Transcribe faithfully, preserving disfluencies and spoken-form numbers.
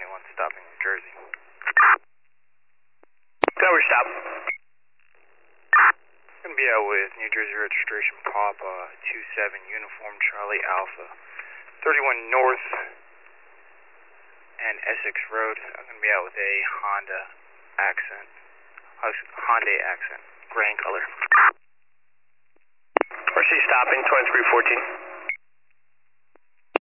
twenty-one stopping New Jersey. Cover stop. Going to be out with New Jersey registration Papa two seven Uniform Charlie Alpha, thirty-one North and Essex Road. I'm going to be out with a Honda Accent, Hyundai Accent, gray in color. R C stopping, twenty-three fourteen.